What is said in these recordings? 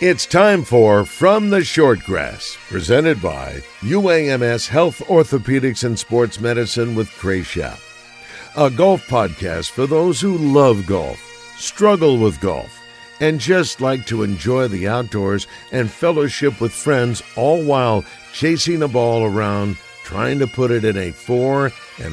It's time for From the Shortgrass, presented by UAMS Health Orthopedics and Sports Medicine with Trey Schaap. A golf podcast for those who love golf, struggle with golf, and just like to enjoy the outdoors and fellowship with friends, all while chasing a ball around, trying to put it in a 4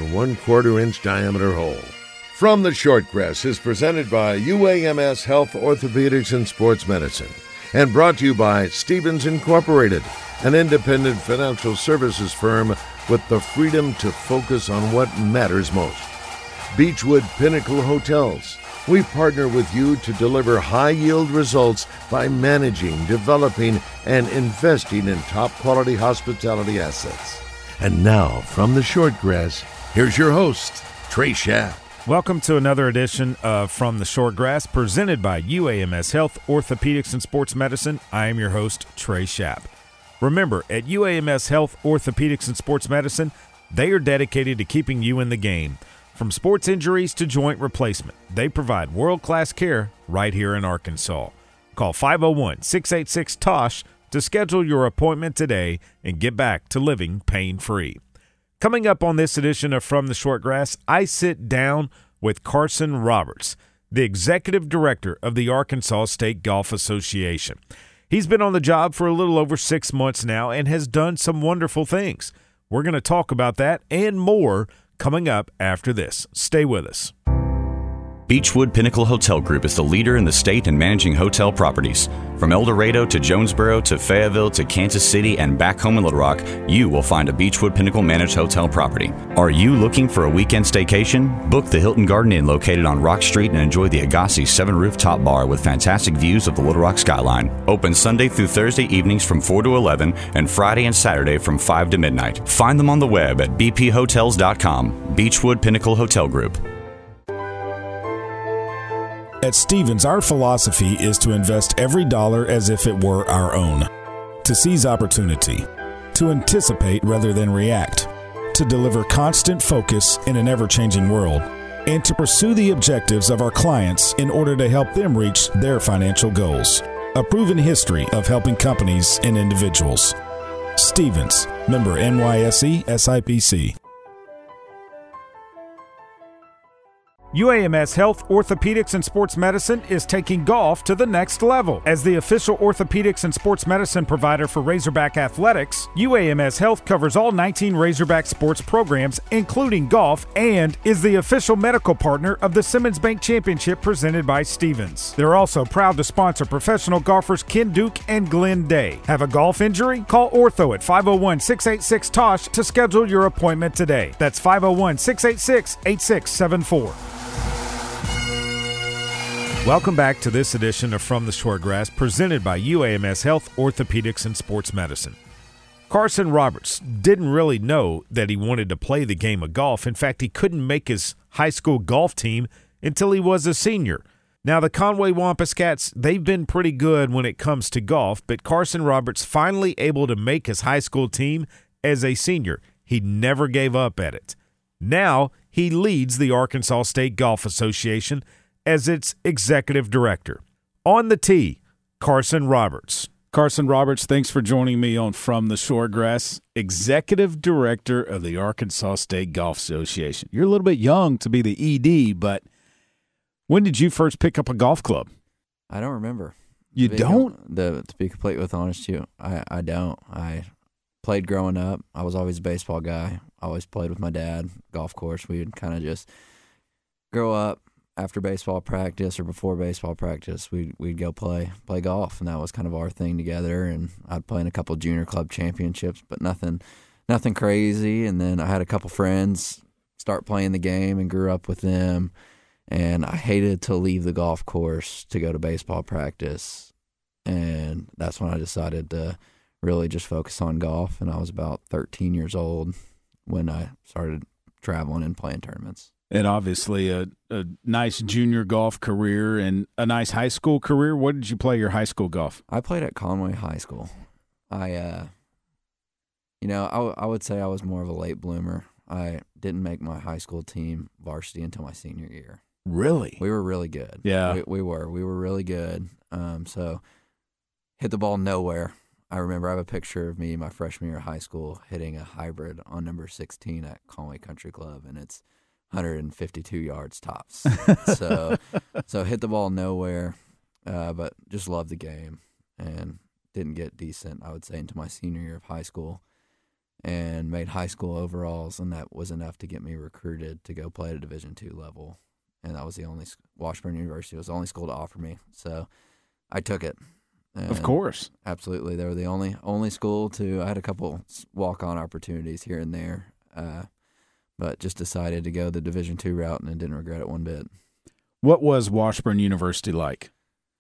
1/4 inch diameter hole. From the Shortgrass is presented by UAMS Health Orthopedics and Sports Medicine, and brought to you by Stevens Incorporated, an independent financial services firm with the freedom to focus on what matters most. Beechwood Pinnacle Hotels. We partner with you to deliver high-yield results by managing, developing, and investing in top-quality hospitality assets. And now, from the Shortgrass, here's your host, Trey Schaap. Welcome to another edition of From the Shortgrass, presented by UAMS Health Orthopedics and Sports Medicine. I am your host, Trey Schaap. Remember, at UAMS Health Orthopedics and Sports Medicine, they are dedicated to keeping you in the game. From sports injuries to joint replacement, they provide world-class care right here in Arkansas. Call 501-686-TOSH to schedule your appointment today and get back to living pain-free. Coming up on this edition of From the Shortgrass, I sit down with Carson Roberts, the Executive Director of the Arkansas State Golf Association. He's been on the job for a little over 6 months now and has done some wonderful things. We're going to talk about that and more coming up after this. Stay with us. Beechwood Pinnacle Hotel Group is the leader in the state in managing hotel properties. From El Dorado to Jonesboro to Fayetteville to Kansas City and back home in Little Rock, you will find a Beechwood Pinnacle managed hotel property. Are you looking for a weekend staycation? Book the Hilton Garden Inn located on Rock Street and enjoy the Agassi 7-rooftop bar with fantastic views of the Little Rock skyline. Open Sunday through Thursday evenings from 4 to 11 and Friday and Saturday from 5 to midnight. Find them on the web at bphotels.com. Beechwood Pinnacle Hotel Group. At Stevens, our philosophy is to invest every dollar as if it were our own, to seize opportunity, to anticipate rather than react, to deliver constant focus in an ever-changing world, and to pursue the objectives of our clients in order to help them reach their financial goals. A proven history of helping companies and individuals. Stevens, member NYSE SIPC. UAMS Health Orthopedics and Sports Medicine is taking golf to the next level. As the official orthopedics and sports medicine provider for Razorback Athletics, UAMS Health covers all 19 Razorback sports programs, including golf, and is the official medical partner of the Simmons Bank Championship presented by Stevens. They're also proud to sponsor professional golfers Ken Duke and Glenn Day. Have a golf injury? Call Ortho at 501-686-TOSH to schedule your appointment today. That's 501-686-8674. Welcome back to this edition of From the Shortgrass, presented by UAMS Health Orthopedics and Sports Medicine. Carson Roberts didn't really know that he wanted to play the game of golf. In fact, he couldn't make his high school golf team until he was a senior. Now, the Conway Wampus Cats, they've been pretty good when it comes to golf, but Carson Roberts finally able to make his high school team as a senior. He never gave up at it. Now, he leads the Arkansas State Golf Association as its executive director. On the tee, Carson Roberts. Carson Roberts, thanks for joining me on From the Shortgrass, executive director of the Arkansas State Golf Association. You're a little bit young to be the ED, but when did you first pick up a golf club? I don't remember. You don't? To be completely honest with you, I don't. I played growing up. I was always a baseball guy. I always played with my dad, golf course. We would kind of just grow up. After baseball practice or before baseball practice, we'd go play golf, and that was kind of our thing together. And I'd play in a couple junior club championships, but nothing crazy. And then I had a couple friends start playing the game and grew up with them. And I hated to leave the golf course to go to baseball practice, and that's when I decided to really just focus on golf. And I was about 13 years old when I started traveling and playing tournaments. And obviously a nice junior golf career and a nice high school career. What did you play your high school golf? I played at Conway High School. I would say I was more of a late bloomer. I didn't make my high school team varsity until my senior year. Really? We were really good. Yeah. We were really good. So hit the ball nowhere. I remember I have a picture of me my freshman year of high school hitting a hybrid on number 16 at Conway Country Club, and it's 152 yards tops. so hit the ball nowhere, but just loved the game and didn't get decent, I would say, until my senior year of high school, and made high school overalls, and that was enough to get me recruited to go play at a Division II level. And that was the only Washburn University was the only school to offer me, so I took it. And of course, absolutely, they were the only school to. I had a couple walk-on opportunities here and there, but just decided to go the Division II route and didn't regret it one bit. What was Washburn University like?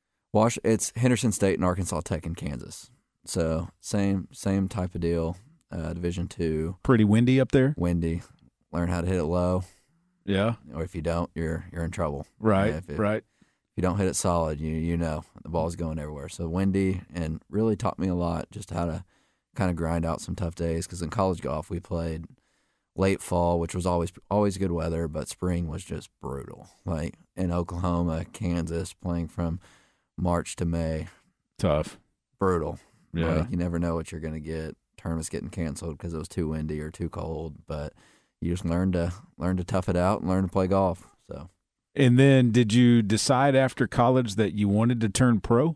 It's Henderson State and Arkansas Tech in Kansas, so same type of deal. Division II. Pretty windy up there. Windy. Learn how to hit it low. Yeah. Or if you don't, you're in trouble. Right. Right. If you don't hit it solid, you know the ball's going everywhere. So windy, and really taught me a lot just how to kind of grind out some tough days. Because in college golf we played late fall, which was always good weather, but spring was just brutal. Like in Oklahoma, Kansas, playing from March to May, tough, brutal. Yeah, like, you never know what you're going to get. Tournaments getting canceled because it was too windy or too cold, but you just learn to tough it out and learn to play golf. So. And then did you decide after college that you wanted to turn pro?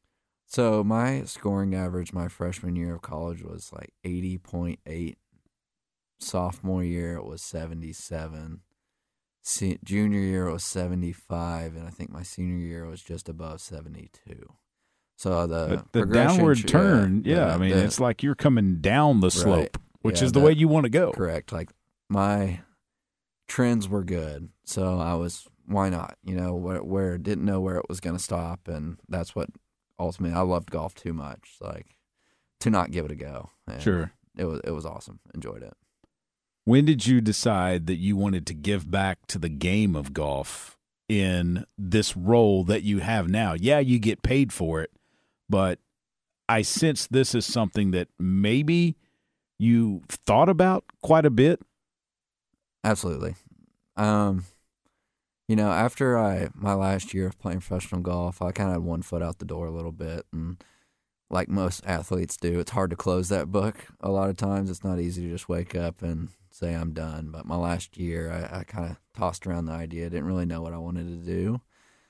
So my scoring average my freshman year of college was like 80.8. Sophomore year it was 77. Junior year it was 75, and I think my senior year was just above 72. So the downward turn, I mean, it's like you're coming down the slope, right, which is the way you want to go. Correct. Like my trends were good, so I was, why not? You know, where didn't know where it was going to stop, and that's what ultimately I loved golf too much, like to not give it a go. And sure, it was awesome. Enjoyed it. When did you decide that you wanted to give back to the game of golf in this role that you have now? Yeah, you get paid for it, but I sense this is something that maybe you thought about quite a bit. Absolutely. You know, after my last year of playing professional golf, I kind of had one foot out the door a little bit, and like most athletes do, it's hard to close that book. A lot of times it's not easy to just wake up and say I'm done. But my last year, I kind of tossed around the idea. Didn't really know what I wanted to do.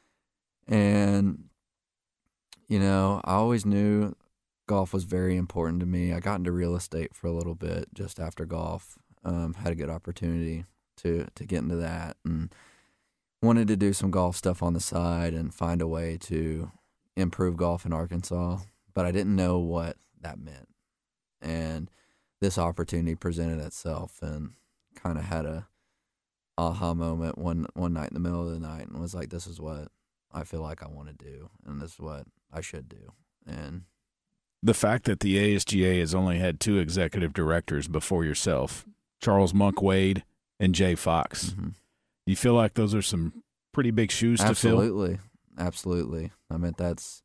And, you know, I always knew golf was very important to me. I got into real estate for a little bit just after golf. Had a good opportunity to get into that, and wanted to do some golf stuff on the side and find a way to improve golf in Arkansas. But I didn't know what that meant. And this opportunity presented itself, and kind of had a aha moment one night in the middle of the night, and was like, this is what I feel like I want to do, and this is what I should do. And the fact that the ASGA has only had 2 executive directors before yourself, Charles Monk Wade and Jay Fox, you feel like those are some pretty big shoes to fill? Absolutely. I mean, that's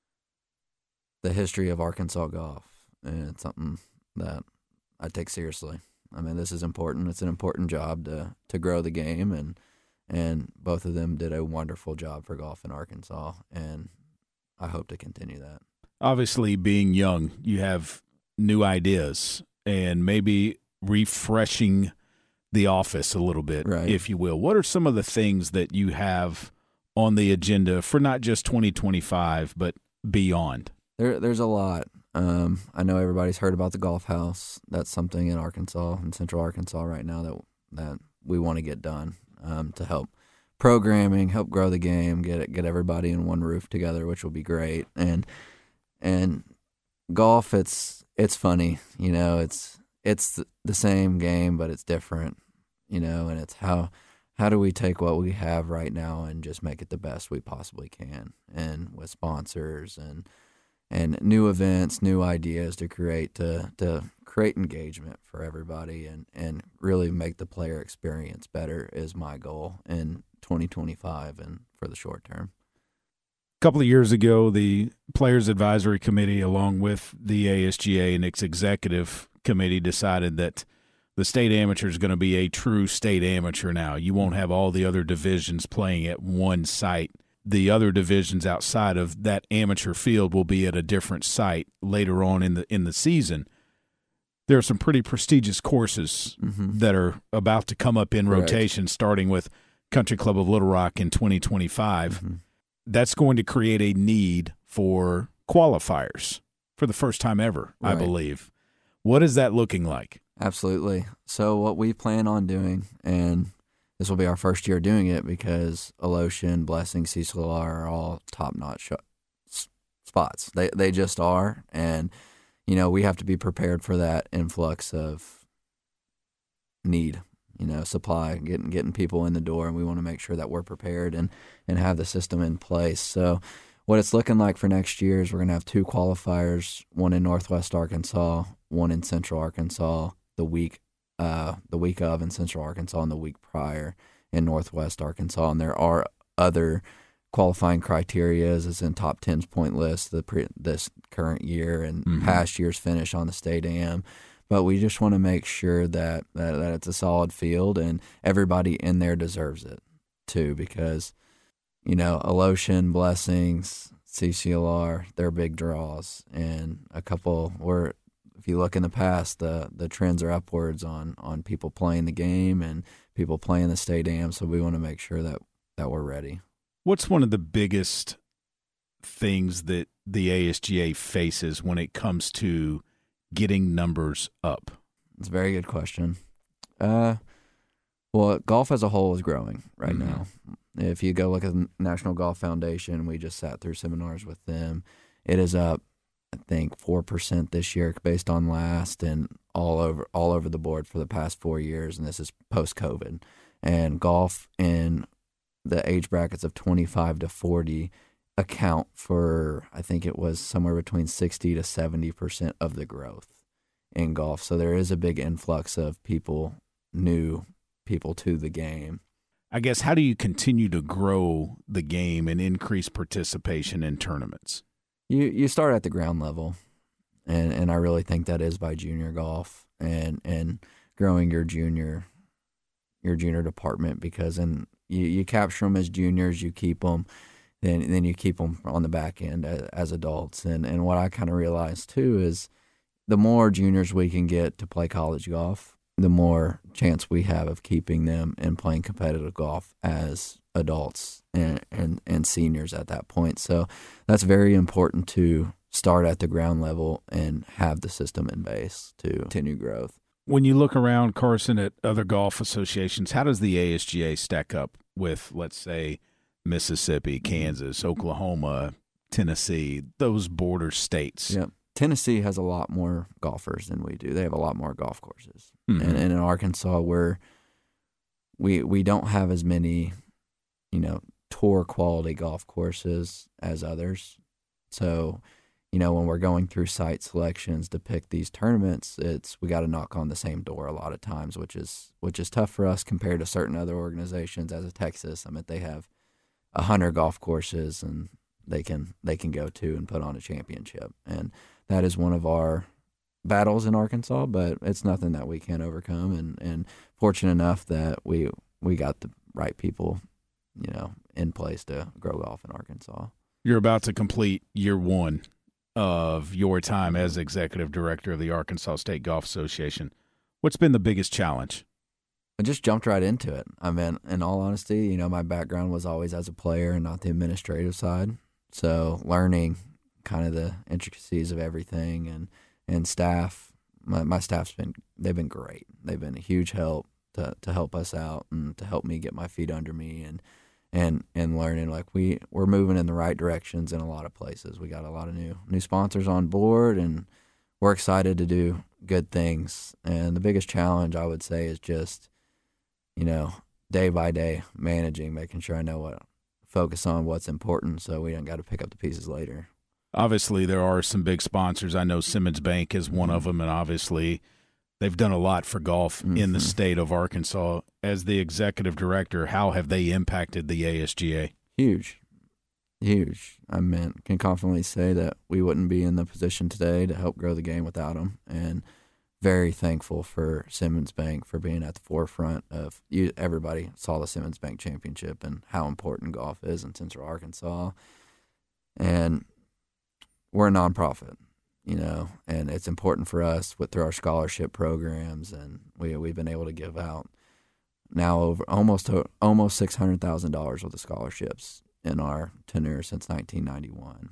the history of Arkansas golf, and it's something that I take seriously. I mean, this is important. It's an important job to grow the game, and both of them did a wonderful job for golf in Arkansas, and I hope to continue that. Obviously, being young, you have new ideas and maybe refreshing the office a little bit, right, if you will. What are some of the things that you have on the agenda for not just 2025, but beyond? There's a lot. I know everybody's heard about the golf house. That's something in Arkansas, in Central Arkansas right now, that we want to get done to help programming, help grow the game, get everybody in one roof together, which will be great. And golf, it's funny, you know. It's the same game, but it's different, you know. And it's how do we take what we have right now and just make it the best we possibly can, and with sponsors and new events, new ideas to create engagement for everybody, and really make the player experience better is my goal in 2025 and for the short term. A couple of years ago, the Players Advisory Committee, along with the ASGA and its executive committee, decided that the state amateur is going to be a true state amateur now. You won't have all the other divisions playing at one site the other divisions outside of that amateur field will be at a different site later on in the season. There are some pretty prestigious courses that are about to come up in rotation, starting with Country Club of Little Rock in 2025. That's going to create a need for qualifiers for the first time ever, I believe. What is that looking like? Absolutely. So what we plan on doing, and this will be our first year doing it because Alotian, Blessing, CCLR are all top-notch spots. They just are, and we have to be prepared for that influx of need, supply, getting people in the door, and we want to make sure that we're prepared and have the system in place. So what it's looking like for next year is we're going to have 2 qualifiers, one in Northwest Arkansas, one in Central Arkansas, the week of in Central Arkansas and the week prior in Northwest Arkansas. And there are other qualifying criteria as in top 10's point list this current year and past year's finish on the state AM. But we just want to make sure that it's a solid field and everybody in there deserves it too, because Alotian, Blessings, CCLR, they're big draws, and a couple were. If you look in the past, the trends are upwards on people playing the game and people playing the state AM. So we want to make sure that we're ready. What's one of the biggest things that the ASGA faces when it comes to getting numbers up? It's a very good question. Well, golf as a whole is growing right now. If you go look at the National Golf Foundation, we just sat through seminars with them. It is up, I think, 4% this year based on last, and all over the board for the past 4 years, and this is post-COVID. And golf in the age brackets of 25 to 40 account for, I think it was somewhere between 60 to 70% of the growth in golf. So there is a big influx of new people to the game. I guess, how do you continue to grow the game and increase participation in tournaments? You start at the ground level, and I really think that is by junior golf and growing your junior department, because you capture them as juniors, you keep them, then you keep them on the back end as adults. And what I kind of realized too is the more juniors we can get to play college golf, the more chance we have of keeping them and playing competitive golf as adults and seniors at that point. So that's very important to start at the ground level and have the system in base to continue growth. When you look around, Carson, at other golf associations, how does the ASGA stack up with, let's say, Mississippi, Kansas, Oklahoma, Tennessee, those border states? Yep. Tennessee has a lot more golfers than we do. They have a lot more golf courses. And in Arkansas, we don't have as many, tour quality golf courses as others. So, when we're going through site selections to pick these tournaments, we got to knock on the same door a lot of times, which is tough for us compared to certain other organizations. As a Texas, I mean, they have 100 golf courses and they can go to and put on a championship, and that is one of our battles in Arkansas, but it's nothing that we can't overcome. And fortunate enough that we got the right people, in place to grow golf in Arkansas. You're about to complete year 1 of your time as executive director of the Arkansas State Golf Association. What's been the biggest challenge? I just jumped right into it. I mean, in all honesty, my background was always as a player and not the administrative side. So learning kind of the intricacies of everything and staff, my staff's they've been great. They've been a huge help to help us out and to help me get my feet under me and learning, like we're moving in the right directions in a lot of places. We got a lot of new sponsors on board, and we're excited to do good things. And the biggest challenge, I would say, is just, day by day managing, making sure I know focus on what's important so we don't got to pick up the pieces later. Obviously, there are some big sponsors. I know Simmons Bank is one of them, and obviously they've done a lot for golf in the state of Arkansas. As the executive director, how have they impacted the ASGA? Huge. I can confidently say that we wouldn't be in the position today to help grow the game without them. And very thankful for Simmons Bank for being at the forefront of everybody saw the Simmons Bank Championship and how important golf is in Central Arkansas. And we're a nonprofit, and it's important for us through our scholarship programs, and we've been able to give out now over almost $600,000 worth of scholarships in our tenure since 1991.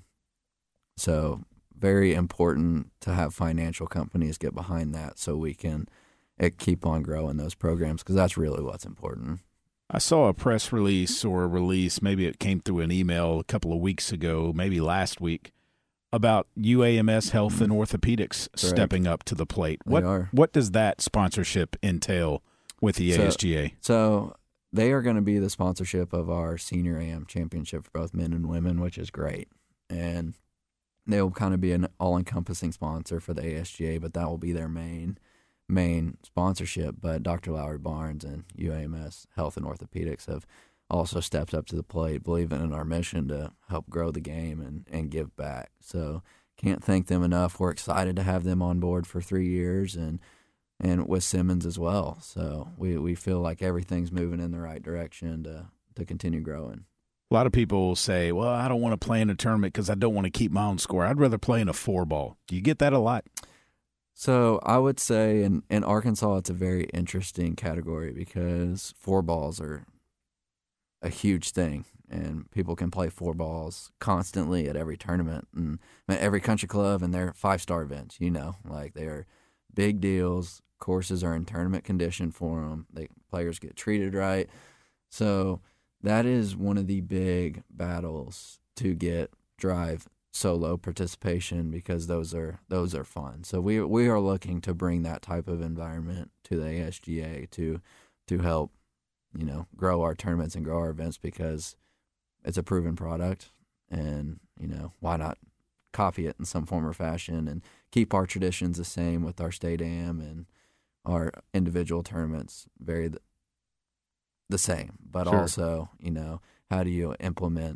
So very important to have financial companies get behind that so we can keep on growing those programs, because that's really what's important. I saw a press release or a release, maybe it came through an email a couple of weeks ago, maybe last week, about UAMS Health and Orthopedics stepping up to the plate. What does that sponsorship entail with the ASGA? So they are going to be the sponsorship of our Senior AM Championship for both men and women, which is great. And they'll kind of be an all-encompassing sponsor for the ASGA, but that will be their main sponsorship. But Dr. Lowry Barnes and UAMS Health and Orthopedics have also stepped up to the plate, believing in our mission to help grow the game and give back. So can't thank them enough. We're excited to have them on board for 3 years and with Simmons as well. So we feel like everything's moving in the right direction to continue growing. A lot of people will say, well, I don't want to play in a tournament because I don't want to keep my own score. I'd rather play in a 4-ball. Do you get that a lot? So I would say in Arkansas it's a very interesting category because 4-balls are a huge thing, and people can play 4-balls constantly at every tournament and every country club, and they're 5-star events, like they are big deals. Courses are in tournament condition for them. Players get treated right. So that is one of the big battles to drive solo participation, because those are fun. So we are looking to bring that type of environment to the ASGA to help grow our tournaments and grow our events, because it's a proven product, and why not copy it in some form or fashion and keep our traditions the same with our state AM and our individual tournaments very the same, but Sure. Also, how do you implement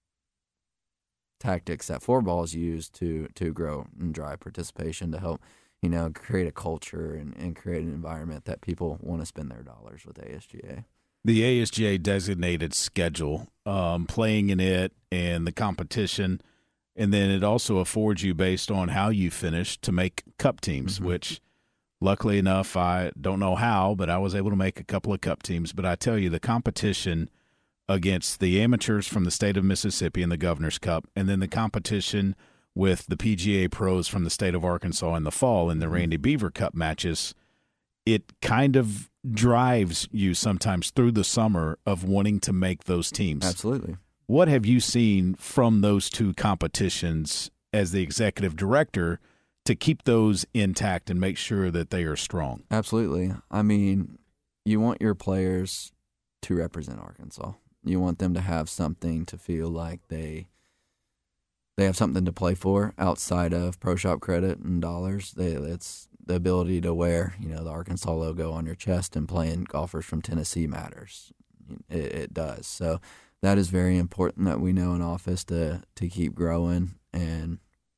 tactics that 4-balls use to grow and drive participation to help, create a culture and create an environment that people want to spend their dollars with ASGA. The ASGA designated schedule, playing in it and the competition, and then it also affords you, based on how you finish, to make cup teams, which luckily enough, I don't know how, but I was able to make a couple of cup teams. But I tell you, the competition against the amateurs from the state of Mississippi in the Governor's Cup, and then the competition with the PGA pros from the state of Arkansas in the fall in the Randy Beaver Cup matches, it kind of drives you sometimes through the summer of wanting to make those teams. Absolutely. What have you seen from those two competitions as the executive director to keep those intact and make sure that they are strong? Absolutely. I mean, you want your players to represent Arkansas. You want them to have something to feel like they have something to play for outside of Pro Shop credit and dollars. It's the ability to wear, the Arkansas logo on your chest, and playing golfers from Tennessee matters. It does. So that is very important that we know in office to keep growing and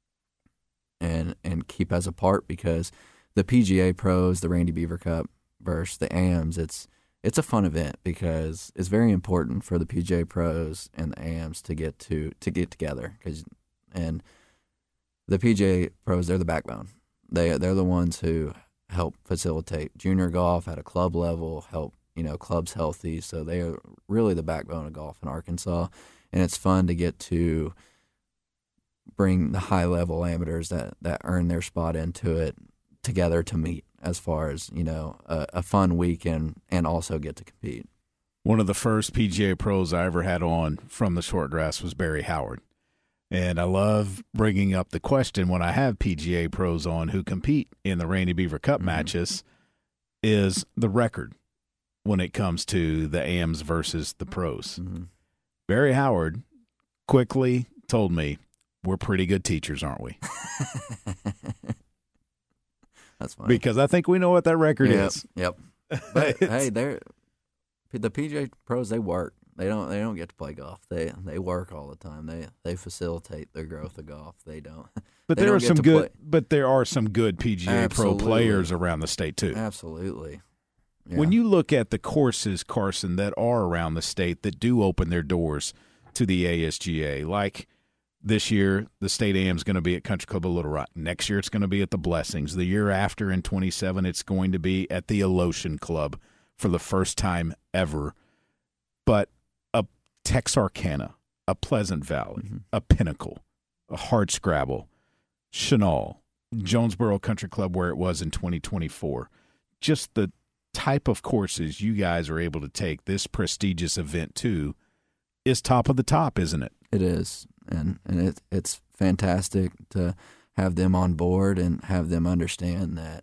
keep as a part, because the PGA pros, the Randy Beaver Cup versus the AMs, it's a fun event, because it's very important for the PGA pros and the AMs to get together, and the PGA pros, they're the backbone. They're the ones who help facilitate junior golf at a club level, help clubs healthy. So they are really the backbone of golf in Arkansas, and it's fun to get to bring the high level amateurs that earn their spot into it together to meet, as far as a fun weekend, and also get to compete. One of the first PGA pros I ever had on from the short grass was Barry Howard. And I love bringing up the question when I have PGA pros on who compete in the Randy Beaver Cup matches, is the record when it comes to the AMs versus the pros. Barry Howard quickly told me, we're pretty good teachers, aren't we? That's funny. Because I think we know what that record is. Yep. But hey, the PGA pros, they work. They don't get to play golf. They work all the time. They facilitate the growth of golf. They don't. But there are some good. But there are some good PGA Pro players around the state too. Absolutely. Yeah. When you look at the courses, Carson, that are around the state that do open their doors to the ASGA, like this year, the State AM is going to be at Country Club of Little Rock. Next year, it's going to be at the Blessings. The year after, in 27, it's going to be at the Alotian Club for the first time ever. But a Texarkana, a Pleasant Valley, a Pinnacle, a Hardscrabble, Chenal, Jonesboro Country Club where it was in 2024. Just the type of courses you guys are able to take this prestigious event to is top of the top, isn't it? It is, and it's fantastic to have them on board and have them understand that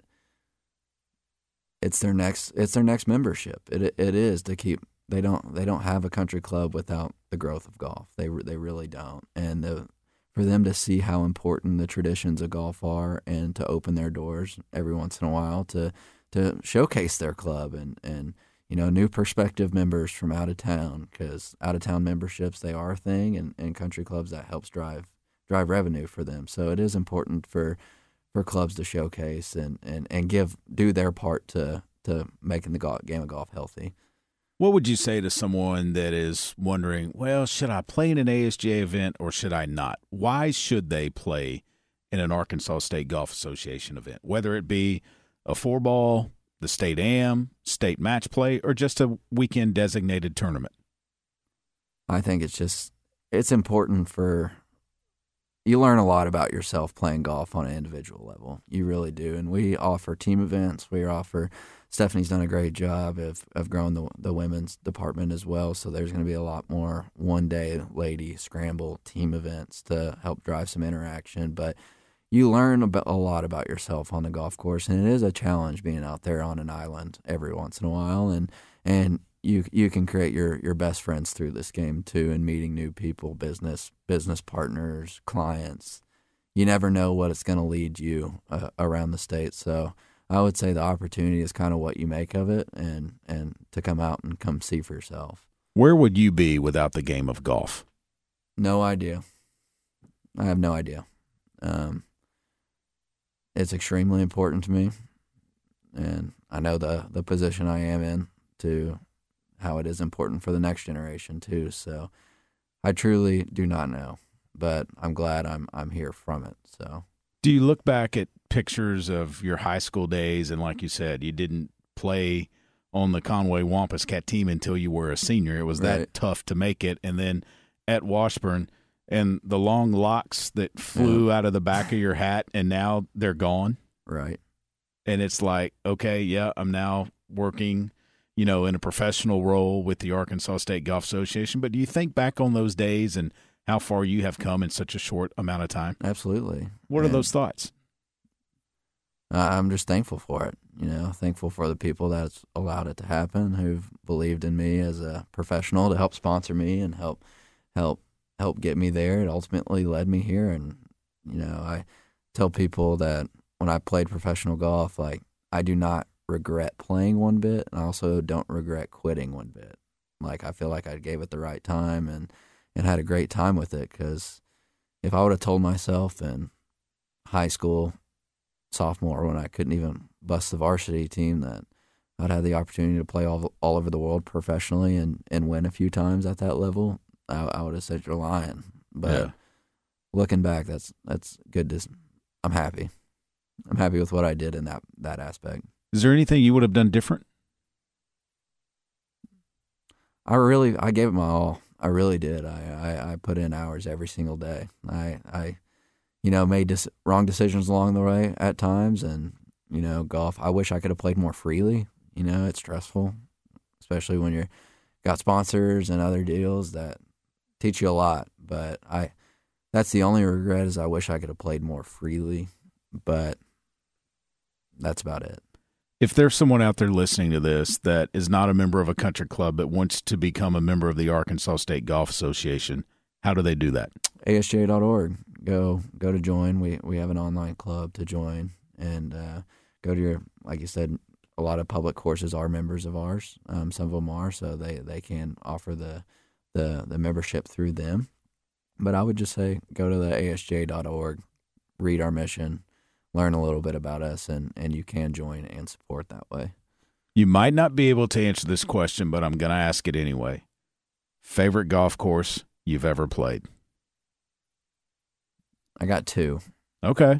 it's their next membership. It is to keep. They don't have a country club without the growth of golf. They really don't, and for them to see how important the traditions of golf are and to open their doors every once in a while to showcase their club and new prospective members from out of town, because out of town memberships, they are a thing, and country clubs, that helps drive revenue for them. So it is important for clubs to showcase and do their part to making the game of golf healthy. What would you say to someone that is wondering, well, should I play in an ASGA event or should I not? Why should they play in an Arkansas State Golf Association event, whether it be a 4-ball, the State AM, state match play, or just a weekend designated tournament? I think it's important you learn a lot about yourself playing golf on an individual level. You really do. And we offer team events. Stephanie's done a great job of growing the women's department as well. So there's going to be a lot more one-day lady scramble team events to help drive some interaction. But you learn a lot about yourself on the golf course, and it is a challenge being out there on an island every once in a while. And you can create your best friends through this game too, and meeting new people, business partners, clients. You never know what it's going to lead you around the state. So I would say the opportunity is kind of what you make of it, and to come out and come see for yourself. Where would you be without the game of golf? No idea. I have no idea. It's extremely important to me, and I know the position I am in, to how it is important for the next generation too. So I truly do not know, but I'm glad I'm here from it. So do you look back at pictures of your high school days, and like you said, you didn't play on the Conway Wampus Cat team until you were a senior. It was that tough to make it, and then at Washburn, and the long locks that flew out of the back of your hat, and now they're gone. Right. And it's like, okay, yeah, I'm now working, in a professional role with the Arkansas State Golf Association. But do you think back on those days and how far you have come in such a short amount of time? Absolutely. What are those thoughts? I'm just thankful for it, thankful for the people that's allowed it to happen, who've believed in me as a professional to help sponsor me and help get me there. It ultimately led me here. And, I tell people that when I played professional golf, like, I do not regret playing one bit, and I also don't regret quitting one bit. Like, I feel like I gave it the right time and had a great time with it, because if I would have told myself in high school, sophomore, when I couldn't even bust the varsity team, that I'd have the opportunity to play all over the world professionally and win a few times at that level, I would have said you're lying. But looking back, that's good. I'm happy. I'm happy with what I did in that aspect. Is there anything you would have done different? I gave it my all. I really did. I put in hours every single day. I made wrong decisions along the way at times, and golf, I wish I could have played more freely. It's stressful, especially when you're got sponsors and other deals that teach you a lot. But that's the only regret, is I wish I could have played more freely, but that's about it. If there's someone out there listening to this that is not a member of a country club but wants to become a member of the Arkansas State Golf Association, how do they do that? ASGA.org. Go to join. We have an online club to join, and go to your, like you said, a lot of public courses are members of ours. Some of them are, so they can offer the membership through them. But I would just say go to the asga.org, read our mission, learn a little bit about us, and you can join and support that way. You might not be able to answer this question, but I'm going to ask it anyway. Favorite golf course you've ever played? I got 2. Okay.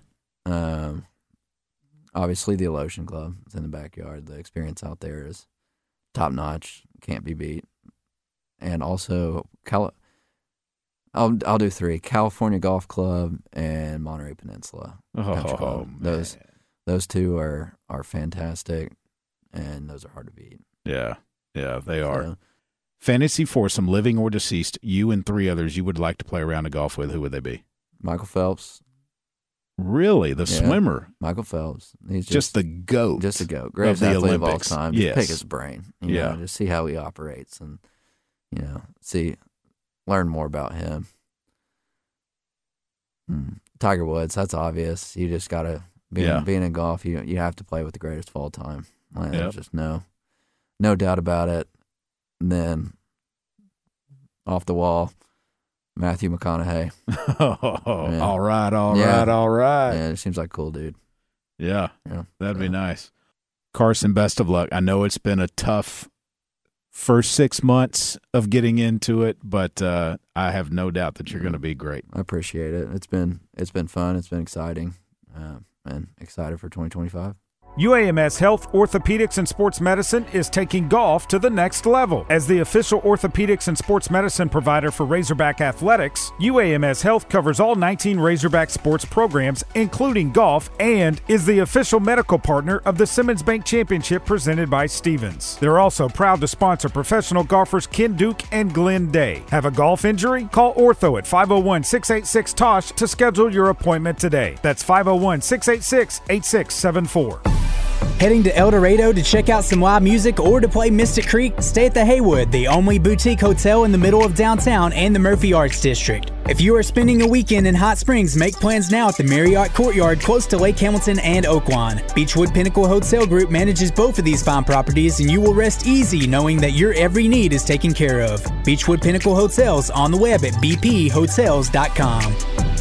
Obviously, the Alotian Club. It's in the backyard. The experience out there is top-notch. Can't be beat. And also, I'll do 3. California Golf Club and Monterey Peninsula Country Club. Those 2 are fantastic, and those are hard to beat. Yeah, they are. Fantasy foursome, living or deceased, you and 3 others you would like to play a round of golf with, who would they be? Michael Phelps. Really? The swimmer? Michael Phelps. He's just the GOAT. Just a GOAT. Greatest athlete of all time. Just pick his brain. You know, just see how he operates and, learn more about him. Tiger Woods, that's obvious. You just got to, being in golf, you have to play with the greatest of all time. There's just no doubt about it. And then, off the wall, Matthew McConaughey. All right. Yeah, it seems like a cool dude. Yeah. That'd be nice. Carson, best of luck. I know it's been a tough first 6 months of getting into it, but I have no doubt that you're going to be great. I appreciate it. It's been fun. It's been exciting, and excited for 2025. UAMS Health, Orthopedics, and Sports Medicine is taking golf to the next level. As the official orthopedics and sports medicine provider for Razorback Athletics, UAMS Health covers all 19 Razorback sports programs, including golf, and is the official medical partner of the Simmons Bank Championship presented by Stevens. They're also proud to sponsor professional golfers Ken Duke and Glenn Day. Have a golf injury? Call Ortho at 501-686-TOSH to schedule your appointment today. That's 501-686-8674. Heading to El Dorado to check out some live music or to play Mystic Creek? Stay at the Haywood, the only boutique hotel in the middle of downtown and the Murphy Arts District. If you are spending a weekend in Hot Springs, make plans now at the Marriott Courtyard close to Lake Hamilton and Oaklawn. Beechwood Pinnacle Hotel Group manages both of these fine properties, and you will rest easy knowing that your every need is taken care of. Beechwood Pinnacle Hotels on the web at bphotels.com.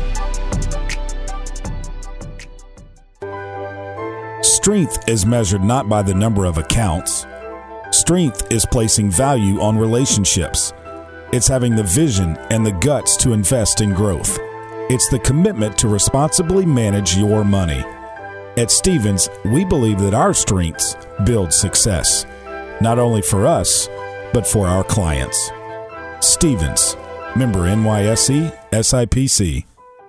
Strength is measured not by the number of accounts. Strength is placing value on relationships. It's having the vision and the guts to invest in growth. It's the commitment to responsibly manage your money. At Stevens, we believe that our strengths build success, not only for us, but for our clients. Stevens, member NYSE, SIPC.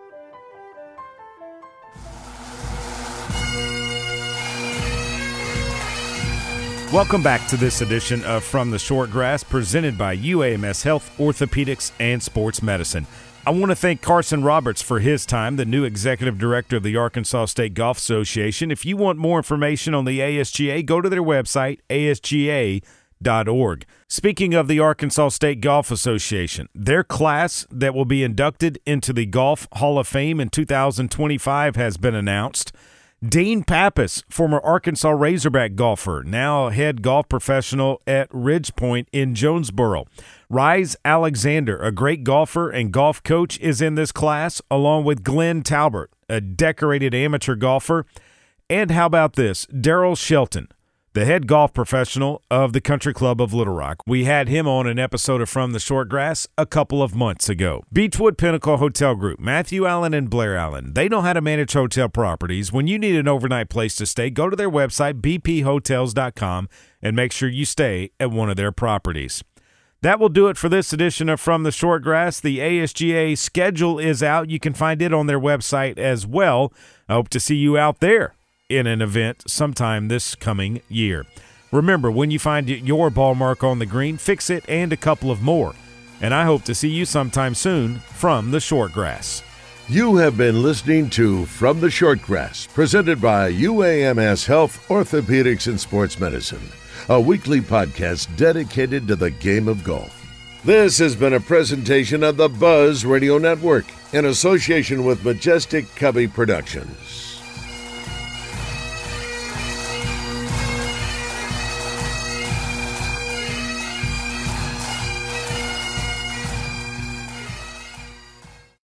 Welcome back to this edition of From the Short Grass, presented by UAMS Health, Orthopedics, and Sports Medicine. I want to thank Carson Roberts for his time, the new executive director of the Arkansas State Golf Association. If you want more information on the ASGA, go to their website, asga.org. Speaking of the Arkansas State Golf Association, their class that will be inducted into the Golf Hall of Fame in 2025 has been announced. Dean Pappas, former Arkansas Razorback golfer, now head golf professional at Ridge Point in Jonesboro. Rise Alexander, a great golfer and golf coach, is in this class, along with Glenn Talbert, a decorated amateur golfer. And how about this? Daryl Shelton, the head golf professional of the Country Club of Little Rock. We had him on an episode of From the Short Grass a couple of months ago. Beechwood Pinnacle Hotel Group, Matthew Allen and Blair Allen. They know how to manage hotel properties. When you need an overnight place to stay, go to their website, bphotels.com, and make sure you stay at one of their properties. That will do it for this edition of From the Short Grass. The ASGA schedule is out. You can find it on their website as well. I hope to see you out there in an event sometime this coming year. Remember, when you find your ball mark on the green, fix it and a couple of more. And I hope to see you sometime soon from the Short Grass. You have been listening to From the Short Grass, presented by UAMS Health, Orthopedics, and Sports Medicine, a weekly podcast dedicated to the game of golf. This has been a presentation of the Buzz Radio Network in association with Majestic Cubby Productions.